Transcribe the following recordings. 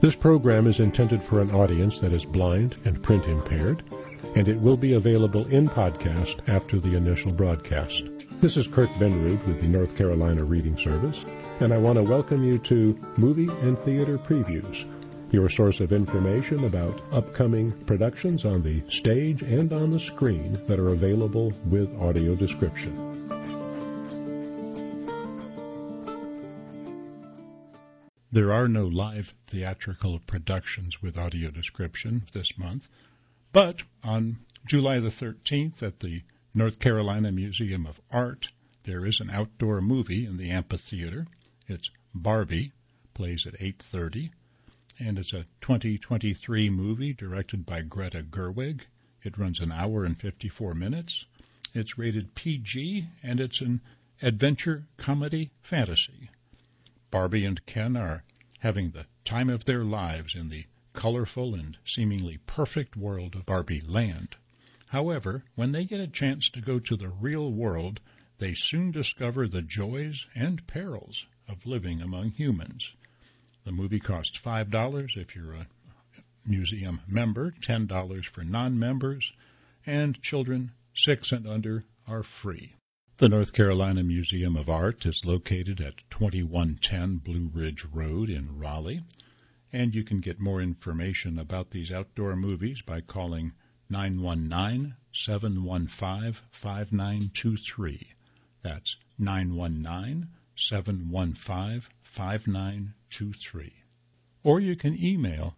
This program is intended for an audience that is blind and print impaired, and it will be available in podcast after the initial broadcast. This is Kurt Benrud with the North Carolina Reading Service, and I want to welcome you to Movie and Theater Previews, your source of information about upcoming productions on the stage and on the screen that are available with audio description. There are no live theatrical productions with audio description this month, but on July the 13th at the North Carolina Museum of Art, there is an outdoor movie in the amphitheater. It's Barbie, plays at 8:30, and it's a 2023 movie directed by Greta Gerwig. It runs an hour and 54 minutes. It's rated PG, and it's an adventure comedy fantasy. Barbie and Ken are having the time of their lives in the colorful and seemingly perfect world of Barbie Land. However, when they get a chance to go to the real world, they soon discover the joys and perils of living among humans. The movie costs $5 if you're a museum member, $10 for non-members, and children 6 and under are free. The North Carolina Museum of Art is located at 2110 Blue Ridge Road in Raleigh, and you can get more information about these outdoor movies by calling 919-715-5923. That's 919-715-5923. Or you can email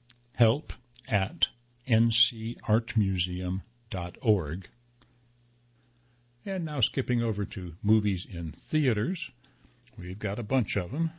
help@ncartmuseum.org. And now skipping over to movies in theaters, we've got a bunch of them.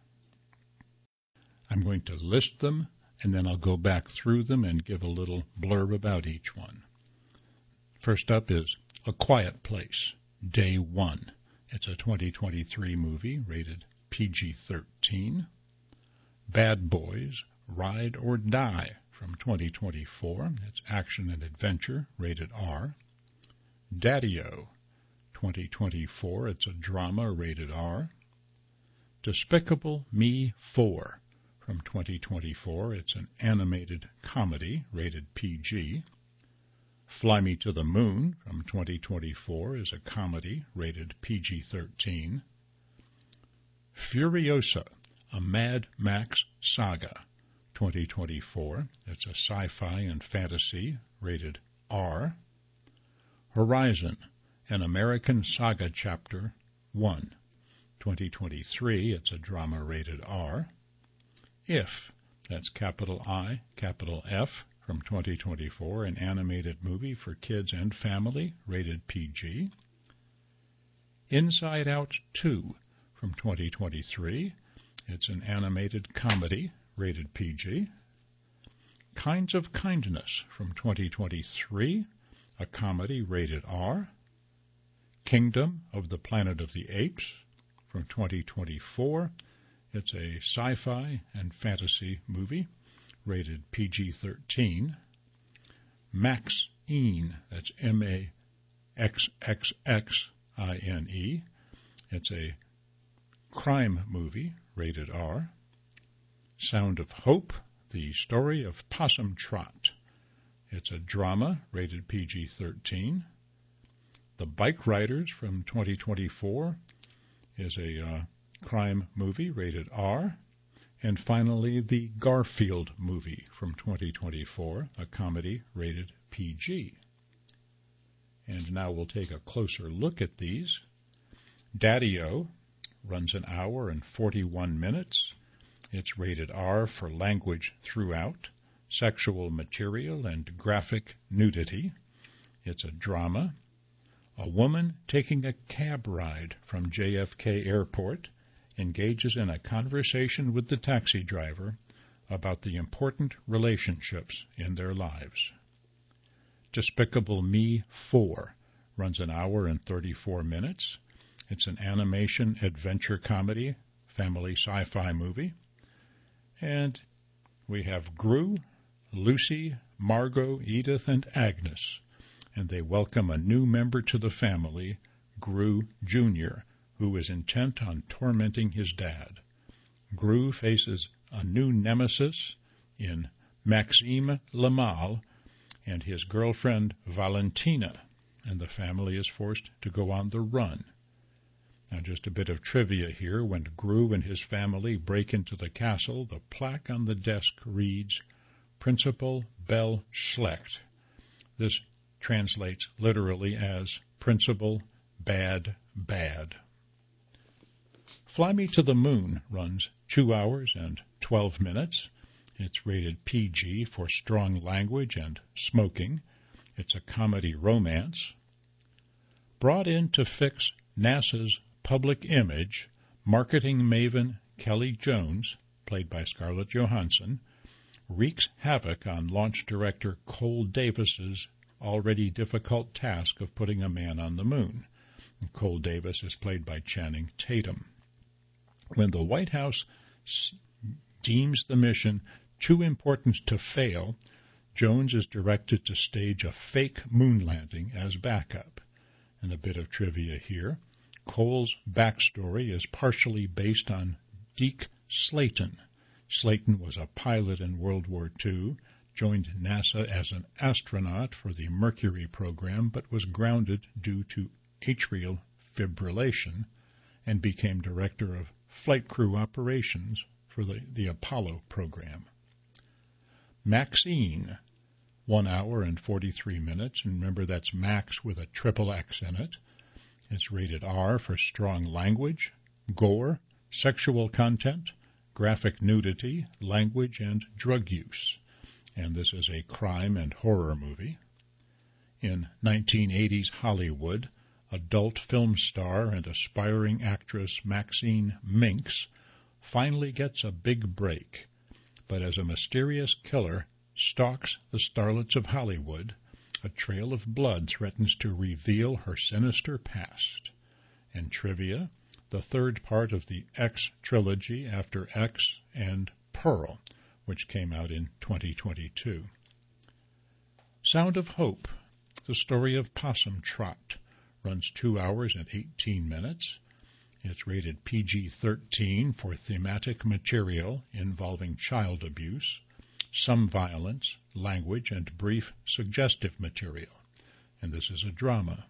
I'm going to list them, and then I'll go back through them and give a little blurb about each one. First up is A Quiet Place, Day 1. It's a 2023 movie, rated PG-13. Bad Boys, Ride or Die, from 2024. It's action and adventure, rated R. Daddy-O, 2024. It's a drama, rated R. Despicable Me 4, from 2024. It's an animated comedy, rated PG. Fly Me to the Moon, from 2024, is a comedy, rated PG-13. Furiosa, a Mad Max saga, 2024. It's a sci-fi and fantasy, rated R. Horizon, an American Saga Chapter 1, 2023. It's a drama, rated R. If, that's capital I, capital F, from 2024, an animated movie for kids and family, rated PG. Inside Out 2, from 2023. It's an animated comedy, rated PG. Kinds of Kindness, from 2023. A comedy, rated R. Kingdom of the Planet of the Apes, from 2024. It's a sci-fi and fantasy movie, rated PG-13. Maxine, that's M-A-X-X-X-I-N-E. It's a crime movie, rated R. Sound of Hope, the story of Possum Trot. It's a drama, rated PG-13. The Bike Riders, from 2024, is a crime movie, rated R. And finally, the Garfield movie, from 2024, a comedy, rated PG. And now we'll take a closer look at these. Daddy-O runs an hour and 41 minutes. It's rated R for language throughout, sexual material, and graphic nudity. It's a drama. A woman taking a cab ride from JFK Airport engages in a conversation with the taxi driver about the important relationships in their lives. Despicable Me 4 runs an hour and 34 minutes. It's an animation adventure comedy, family sci-fi movie. And we have Gru, Lucy, Margot, Edith, and Agnes, and they welcome a new member to the family, Gru Jr., who is intent on tormenting his dad. Gru faces a new nemesis in Maxime Lamal and his girlfriend Valentina, and the family is forced to go on the run. Now, just a bit of trivia here. When Gru and his family break into the castle, the plaque on the desk reads, Principal Bell Schlecht. This translates literally as Principal Bad Bad. Fly Me to the Moon runs 2 hours and 12 minutes. It's rated PG for strong language and smoking. It's a comedy romance. Brought in to fix NASA's public image, marketing maven Kelly Jones, played by Scarlett Johansson, wreaks havoc on launch director Cole Davis's already difficult task of putting a man on the moon. Cole Davis is played by Channing Tatum. When the White House deems the mission too important to fail, Jones is directed to stage a fake moon landing as backup. And a bit of trivia here. Cole's backstory is partially based on Deke Slayton. Slayton was a pilot in World War II, joined NASA as an astronaut for the Mercury program, but was grounded due to atrial fibrillation and became director of flight crew operations for the Apollo program. Maxine, 1 hour and 43 minutes, and remember that's Max with a triple X in it. It's rated R for strong language, gore, sexual content, graphic nudity, language, and drug use. And this is a crime and horror movie. In 1980s Hollywood, adult film star and aspiring actress Maxine Minks finally gets a big break, but as a mysterious killer stalks the starlets of Hollywood, a trail of blood threatens to reveal her sinister past. And trivia, the third part of the X trilogy after X and Pearl, which came out in 2022. Sound of Hope, the story of Possum Trot, runs 2 hours and 18 minutes. It's rated PG-13 for thematic material involving child abuse, some violence, language, and brief suggestive material. And this is a drama.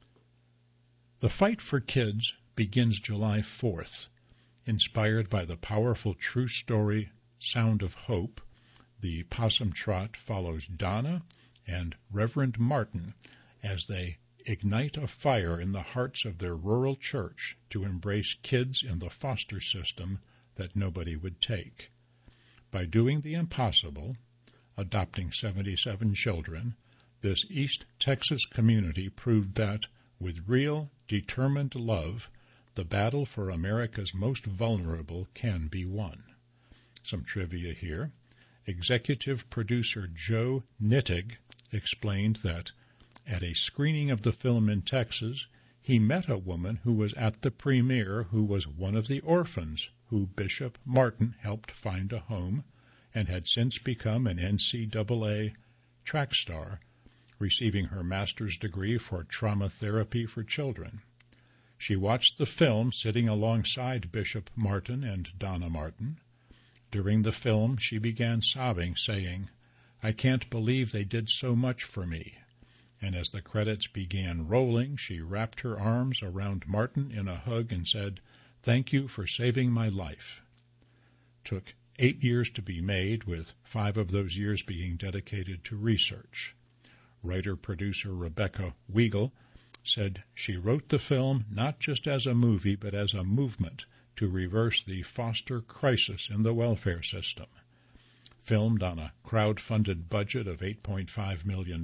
The Fight for Kids begins July 4th. Inspired by the powerful true story Sound of Hope, the Possum Trot follows Donna and Reverend Martin as they ignite a fire in the hearts of their rural church to embrace kids in the foster system that nobody would take. By doing the impossible, adopting 77 children, this East Texas community proved that, with real, determined love, the battle for America's most vulnerable can be won. Some trivia here. Executive producer Joe Nittig explained that at a screening of the film in Texas, he met a woman who was at the premiere who was one of the orphans who Bishop Martin helped find a home and had since become an NCAA track star, receiving her master's degree for trauma therapy for children. She watched the film sitting alongside Bishop Martin and Donna Martin. During the film, she began sobbing, saying, "I can't believe they did so much for me." And as the credits began rolling, she wrapped her arms around Martin in a hug and said, "Thank you for saving my life." Took 8 years to be made, with 5 of those years being dedicated to research. Writer-producer Rebecca Weigel said she wrote the film not just as a movie, but as a movement to reverse the foster crisis in the welfare system. Filmed on a crowd-funded budget of $8.5 million,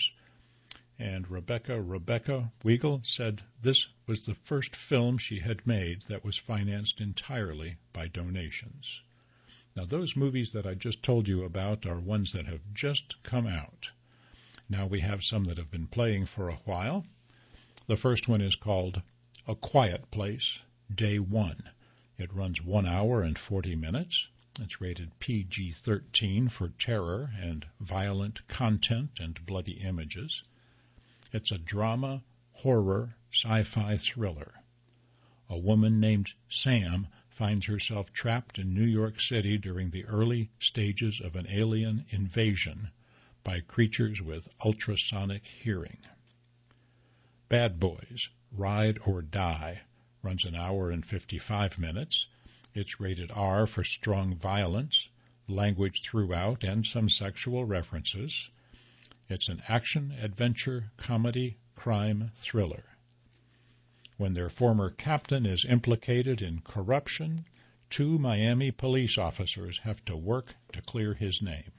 and Rebecca Weigel said this was the first film she had made that was financed entirely by donations. Now, those movies that I just told you about are ones that have just come out. Now we have some that have been playing for a while. The first one is called A Quiet Place, Day 1. It runs 1 hour and 40 minutes. It's rated PG-13 for terror and violent content and bloody images. It's a drama, horror, sci-fi thriller. A woman named Sam finds herself trapped in New York City during the early stages of an alien invasion by creatures with ultrasonic hearing. Bad Boys, Ride or Die runs an hour and 55 minutes. It's rated R for strong violence, language throughout, and some sexual references. It's an action, adventure, comedy, crime thriller. When their former captain is implicated in corruption, 2 Miami police officers have to work to clear his name.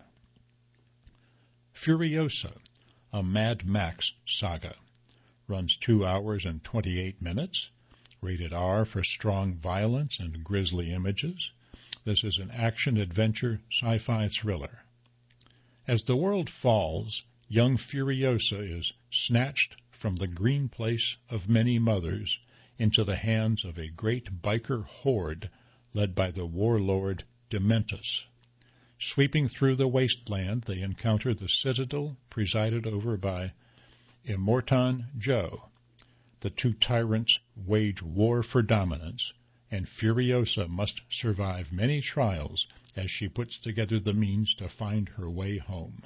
Furiosa, a Mad Max saga, runs 2 hours and 28 minutes, rated R for strong violence and grisly images. This is an action-adventure sci-fi thriller. As the world falls, young Furiosa is snatched from the green place of many mothers into the hands of a great biker horde led by the warlord Dementus. Sweeping through the wasteland, they encounter the Citadel, presided over by Immortan Joe. The 2 tyrants wage war for dominance, and Furiosa must survive many trials as she puts together the means to find her way home.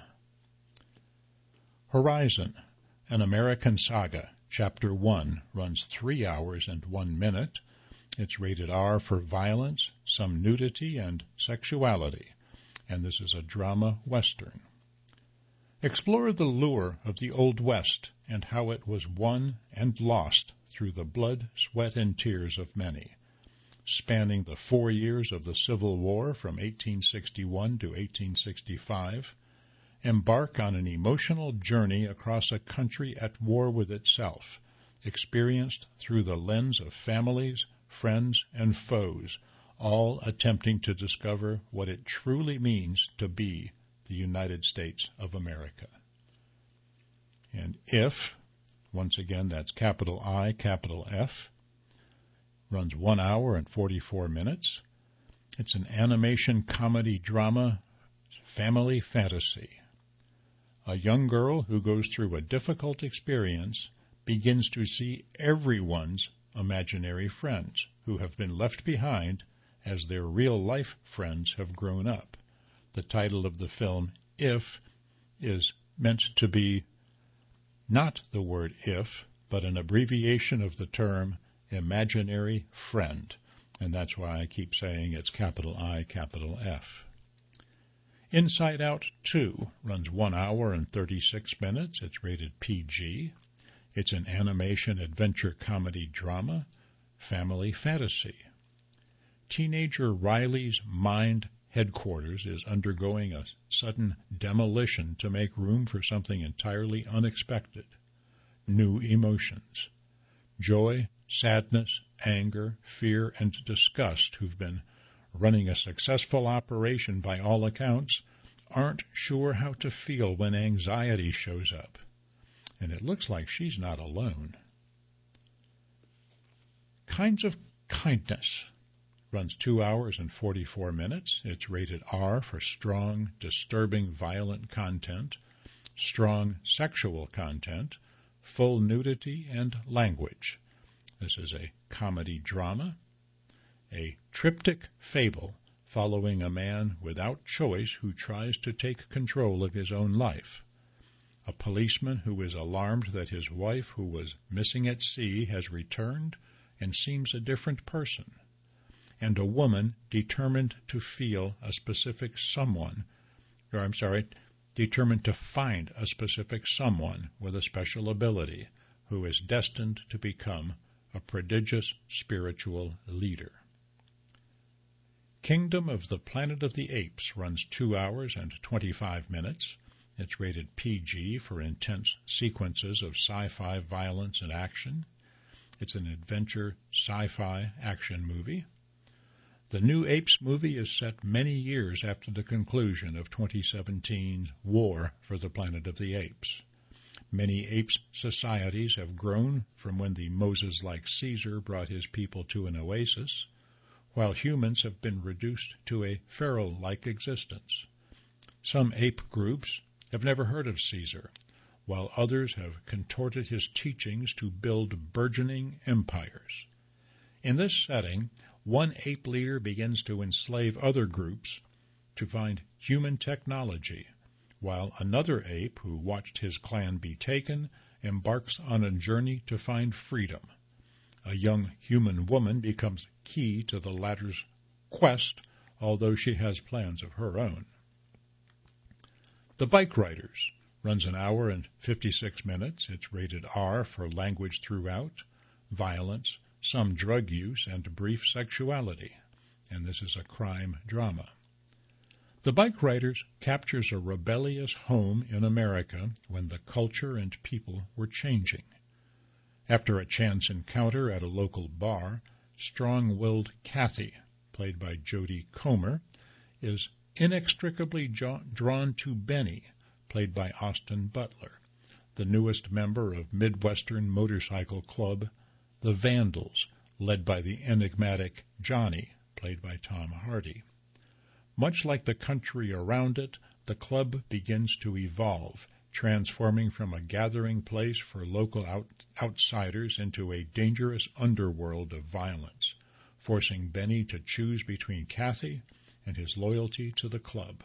Horizon, an American saga, Chapter 1, runs 3 hours and 1 minute. It's rated R for violence, some nudity, and sexuality, and this is a drama western. Explore the lure of the Old West and how it was won and lost through the blood, sweat, and tears of many. Spanning the 4 years of the Civil War from 1861 to 1865, embark on an emotional journey across a country at war with itself, experienced through the lens of families, friends, and foes, all attempting to discover what it truly means to be the United States of America. And If, once again, that's capital I, capital F, runs 1 hour and 44 minutes. It's an animation comedy drama, family fantasy. A young girl who goes through a difficult experience begins to see everyone's imaginary friends who have been left behind as their real-life friends have grown up. The title of the film, If, is meant to be not the word if, but an abbreviation of the term imaginary friend, and that's why I keep saying it's capital I, capital F. Inside Out 2 runs 1 hour and 36 minutes. It's rated PG. It's an animation adventure comedy drama, family fantasy. Teenager Riley's mind headquarters is undergoing a sudden demolition to make room for something entirely unexpected. New emotions. Joy, sadness, anger, fear, and disgust, who've been running a successful operation by all accounts, aren't sure how to feel when anxiety shows up. And it looks like she's not alone. Kinds of Kindness runs 2 hours and 44 minutes. It's rated R for strong, disturbing, violent content, strong sexual content, full nudity, and language. This is a comedy drama, a triptych fable following a man without choice who tries to take control of his own life, a policeman who is alarmed that his wife, who was missing at sea, has returned and seems a different person, and a woman determined to find a specific someone with a special ability who is destined to become a prodigious spiritual leader. Kingdom of the Planet of the Apes runs 2 hours and 25 minutes. It's rated PG for intense sequences of sci-fi violence and action. It's an adventure sci-fi action movie. The new Apes movie is set many years after the conclusion of 2017's War for the Planet of the Apes. Many apes societies have grown from when the Moses-like Caesar brought his people to an oasis, while humans have been reduced to a pharaoh-like existence. Some ape groups have never heard of Caesar, while others have contorted his teachings to build burgeoning empires. In this setting, one ape leader begins to enslave other groups to find human technology, while another ape, who watched his clan be taken, embarks on a journey to find freedom. A young human woman becomes key to the latter's quest, although she has plans of her own. The Bike Riders runs an hour and 56 minutes. It's rated R for language throughout, violence, some drug use, and brief sexuality. And this is a crime drama. The Bike Riders captures a rebellious home in America when the culture and people were changing. After a chance encounter at a local bar, strong-willed Kathy, played by Jodie Comer, is inextricably drawn to Benny, played by Austin Butler, the newest member of Midwestern motorcycle club, the Vandals, led by the enigmatic Johnny, played by Tom Hardy. Much like the country around it, the club begins to evolve, transforming from a gathering place for local outsiders into a dangerous underworld of violence, forcing Benny to choose between Kathy and his loyalty to the club.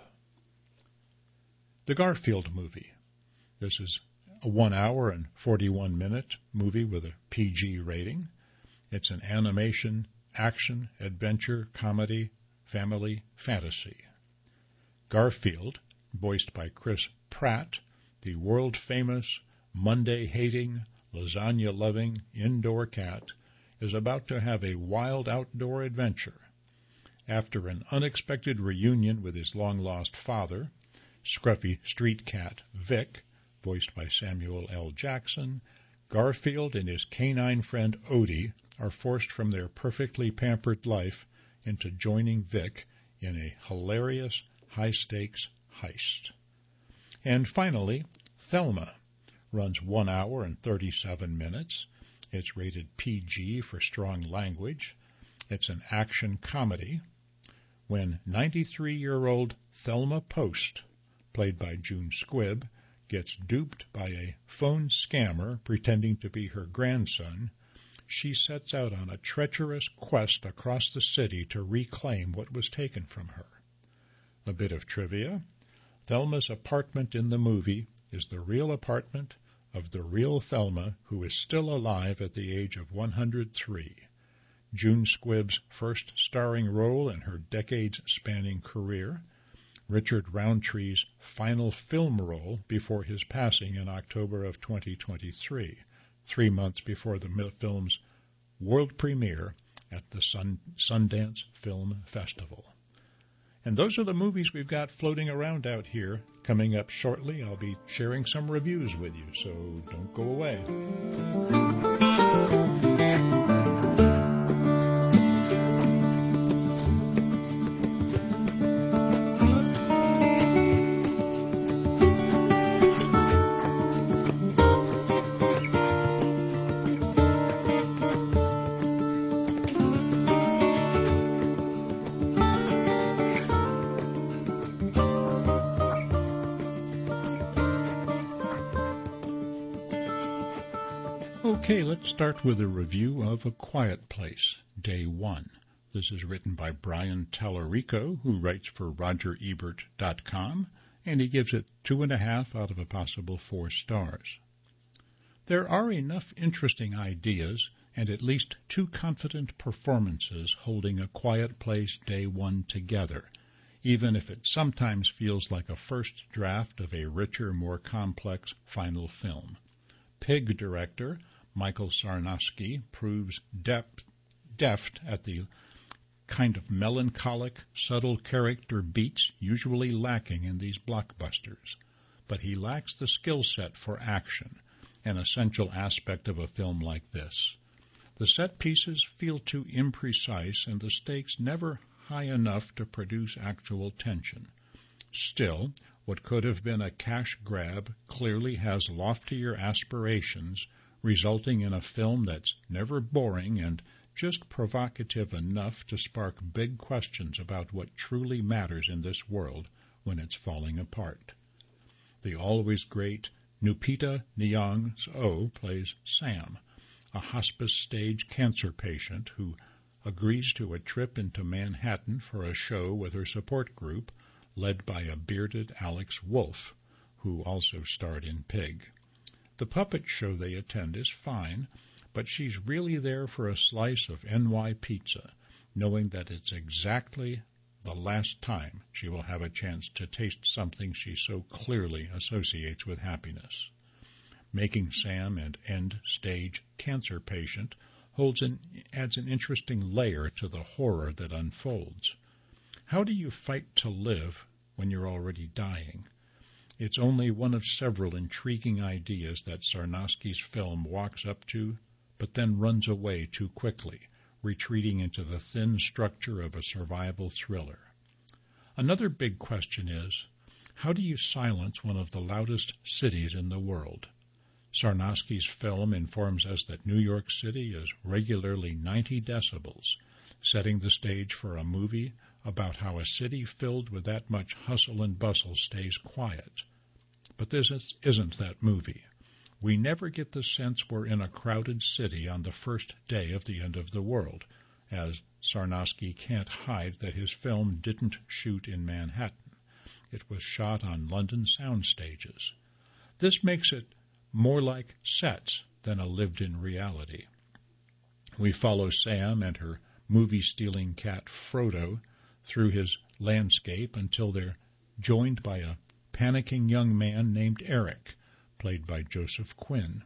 The Garfield Movie. This is a 1 hour and 41-minute movie with a PG rating. It's an animation, action, adventure, comedy, family fantasy. Garfield, voiced by Chris Pratt, the world-famous, Monday-hating, lasagna-loving indoor cat, is about to have a wild outdoor adventure. After an unexpected reunion with his long-lost father, scruffy street cat Vic, voiced by Samuel L. Jackson, Garfield and his canine friend Odie are forced from their perfectly pampered life into joining Vic in a hilarious, high-stakes heist. And finally, Thelma runs 1 hour and 37 minutes. It's rated PG for strong language. It's an action comedy. When 93-year-old Thelma Post, played by June Squibb, gets duped by a phone scammer pretending to be her grandson, she sets out on a treacherous quest across the city to reclaim what was taken from her. A bit of trivia. Thelma's apartment in the movie is the real apartment of the real Thelma, who is still alive at the age of 103. June Squibb's first starring role in her decades-spanning career. Richard Roundtree's final film role before his passing in October of 2023, 3 months before the film's world premiere at the Sundance Film Festival. And those are the movies we've got floating around out here. Coming up shortly, I'll be sharing some reviews with you, so don't go away. Okay, let's start with a review of A Quiet Place, Day 1. This is written by Brian Tallarico, who writes for RogerEbert.com, and he gives it 2.5 out of a possible 4 stars. There are enough interesting ideas and at least 2 confident performances holding A Quiet Place Day 1 together, even if it sometimes feels like a first draft of a richer, more complex final film. Pig director Michael Sarnowski proves deft at the kind of melancholic, subtle character beats usually lacking in these blockbusters. But he lacks the skill set for action, an essential aspect of a film like this. The set pieces feel too imprecise and the stakes never high enough to produce actual tension. Still, what could have been a cash grab clearly has loftier aspirations, resulting in a film that's never boring and just provocative enough to spark big questions about what truly matters in this world when it's falling apart. The always great Lupita Nyong'o plays Sam, a hospice stage cancer patient who agrees to a trip into Manhattan for a show with her support group, led by a bearded Alex Wolff, who also starred in Pig. The puppet show they attend is fine, but she's really there for a slice of NY pizza, knowing that it's exactly the last time she will have a chance to taste something she so clearly associates with happiness. Making Sam an end-stage cancer patient adds an interesting layer to the horror that unfolds. How do you fight to live when you're already dying? It's only one of several intriguing ideas that Sarnowski's film walks up to, but then runs away too quickly, retreating into the thin structure of a survival thriller. Another big question is, how do you silence one of the loudest cities in the world? Sarnowski's film informs us that New York City is regularly 90 decibels, setting the stage for a movie about how a city filled with that much hustle and bustle stays quiet. But this isn't that movie. We never get the sense we're in a crowded city on the first day of the end of the world, as Sarnowski can't hide that his film didn't shoot in Manhattan. It was shot on London sound stages. This makes it more like sets than a lived-in reality. We follow Sam and her movie-stealing cat Frodo through his landscape until they're joined by a panicking young man named Eric, played by Joseph Quinn.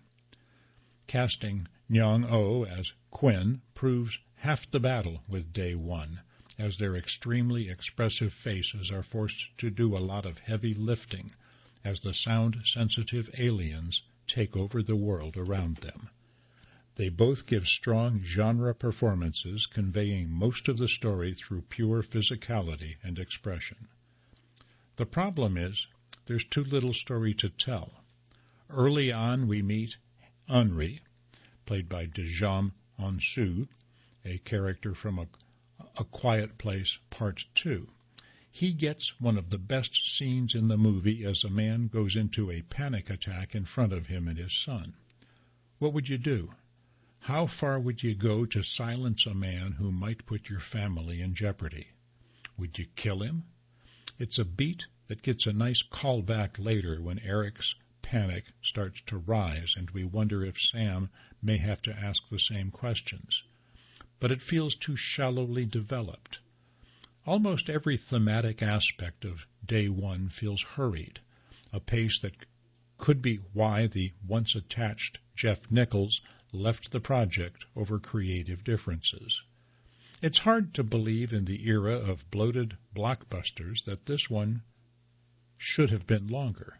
Casting Nyong-oh as Quinn proves half the battle with Day One, as their extremely expressive faces are forced to do a lot of heavy lifting as the sound-sensitive aliens take over the world around them. They both give strong genre performances, conveying most of the story through pure physicality and expression. The problem is, there's too little story to tell. Early on, we meet Henri, played by Djam Onsu, a character from A Quiet Place Part 2. He gets one of the best scenes in the movie as a man goes into a panic attack in front of him and his son. What would you do? How far would you go to silence a man who might put your family in jeopardy? Would you kill him? It's a beat that gets a nice callback later when Eric's panic starts to rise and we wonder if Sam may have to ask the same questions. But it feels too shallowly developed. Almost every thematic aspect of Day One feels hurried, a pace that could be why the once-attached Jeff Nichols left the project over creative differences. It's hard to believe in the era of bloated blockbusters that this one should have been longer.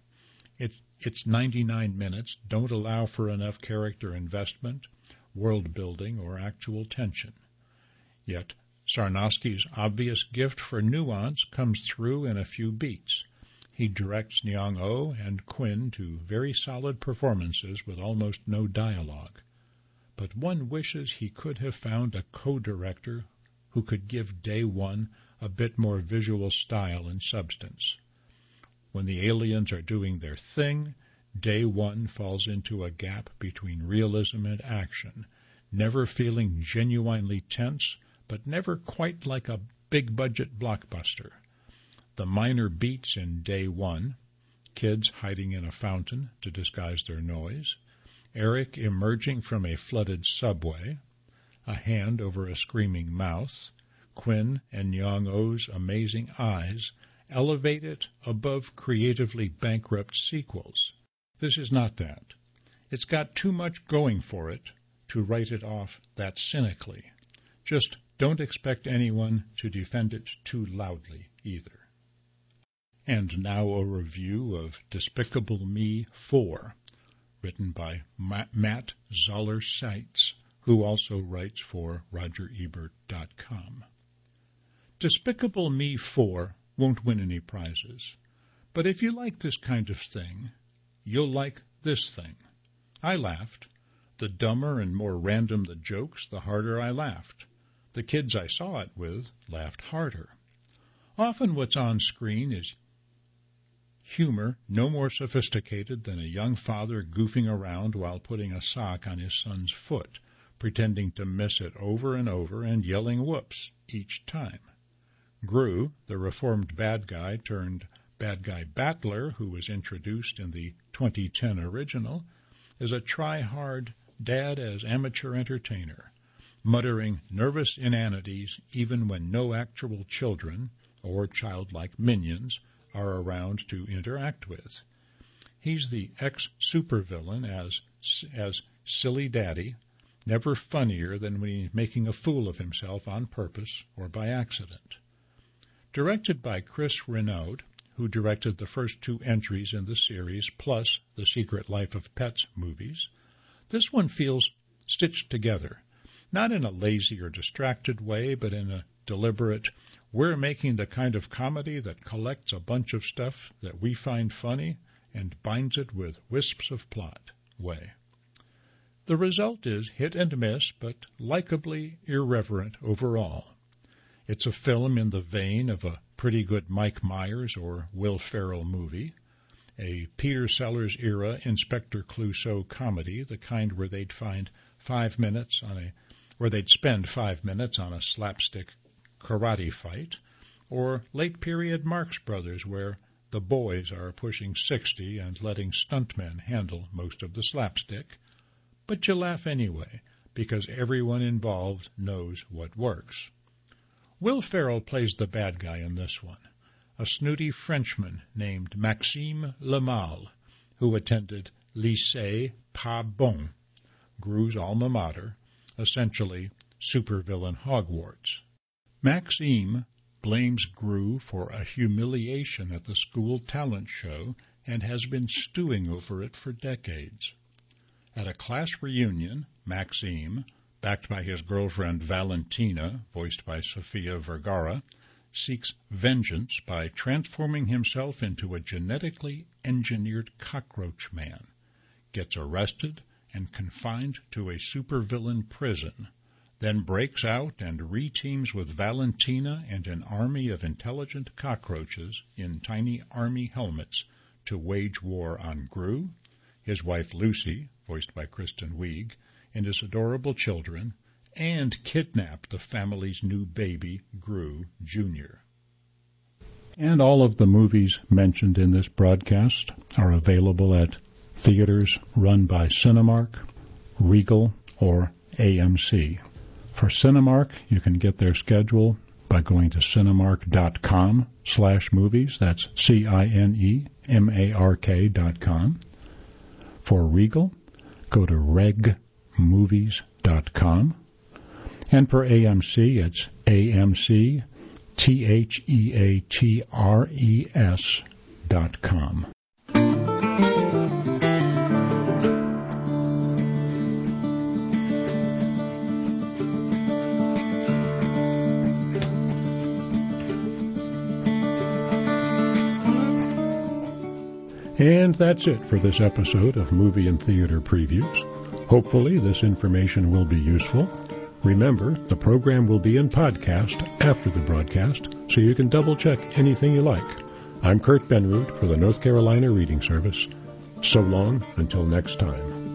Its 99 minutes don't allow for enough character investment, world building, or actual tension. Yet Sarnowski's obvious gift for nuance comes through in a few beats. He directs Nyong-oh and Quinn to very solid performances with almost no dialogue. But one wishes he could have found a co-director who could give Day One a bit more visual style and substance. When the aliens are doing their thing, Day One falls into a gap between realism and action, never feeling genuinely tense, but never quite like a big-budget blockbuster. The minor beats in Day One, kids hiding in a fountain to disguise their noise, Eric emerging from a flooded subway, a hand over a screaming mouth, Quinn and Nyong-oh's amazing eyes elevate it above creatively bankrupt sequels. This is not that. It's got too much going for it to write it off that cynically. Just don't expect anyone to defend it too loudly either. And now a review of Despicable Me 4, written by Matt Zoller-Seitz, who also writes for RogerEbert.com. Despicable Me 4 won't win any prizes, but if you like this kind of thing, you'll like this thing. I laughed. The dumber and more random the jokes, the harder I laughed. The kids I saw it with laughed harder. Often what's on screen is humor no more sophisticated than a young father goofing around while putting a sock on his son's foot, pretending to miss it over and over and yelling whoops each time. Gru, the reformed bad guy turned bad guy battler who was introduced in the 2010 original, is a try-hard dad as amateur entertainer, muttering nervous inanities even when no actual children or childlike minions are around to interact with. He's the ex-supervillain as silly daddy, never funnier than when he's making a fool of himself on purpose or by accident. Directed by Chris Renaud, who directed the first 2 entries in the series, plus the Secret Life of Pets movies, this one feels stitched together, not in a lazy or distracted way, but in a deliberate, we're making the kind of comedy that collects a bunch of stuff that we find funny and binds it with wisps of plot way. The result is hit and miss, but likably irreverent overall. It's a film in the vein of a pretty good Mike Myers or Will Ferrell movie, a Peter Sellers-era Inspector Clouseau comedy, the kind where they'd spend 5 minutes on a slapstick karate fight, or late-period Marx Brothers, where the boys are pushing 60 and letting stuntmen handle most of the slapstick, but you laugh anyway, because everyone involved knows what works. Will Ferrell plays the bad guy in this one, a snooty Frenchman named Maxime Lemal, who attended Lycée Pas Bon, Gru's alma mater, essentially supervillain Hogwarts. Maxime blames Gru for a humiliation at the school talent show and has been stewing over it for decades. At a class reunion, Maxime, backed by his girlfriend Valentina, voiced by Sofia Vergara, seeks vengeance by transforming himself into a genetically engineered cockroach man, gets arrested and confined to a supervillain prison, then breaks out and reteams with Valentina and an army of intelligent cockroaches in tiny army helmets to wage war on Gru, his wife Lucy, voiced by Kristen Wiig, and his adorable children, and kidnap the family's new baby, Gru Jr. And all of the movies mentioned in this broadcast are available at theaters run by Cinemark, Regal, or AMC. For Cinemark, you can get their schedule by going to cinemark.com/movies. That's CINEMARK.com. For Regal, go to regmovies.com. And for AMC, it's AMCtheatres.com. And that's it for this episode of Movie and Theater Previews. Hopefully this information will be useful. Remember, the program will be in podcast after the broadcast, so you can double-check anything you like. I'm Kurt Benrud for the North Carolina Reading Service. So long until next time.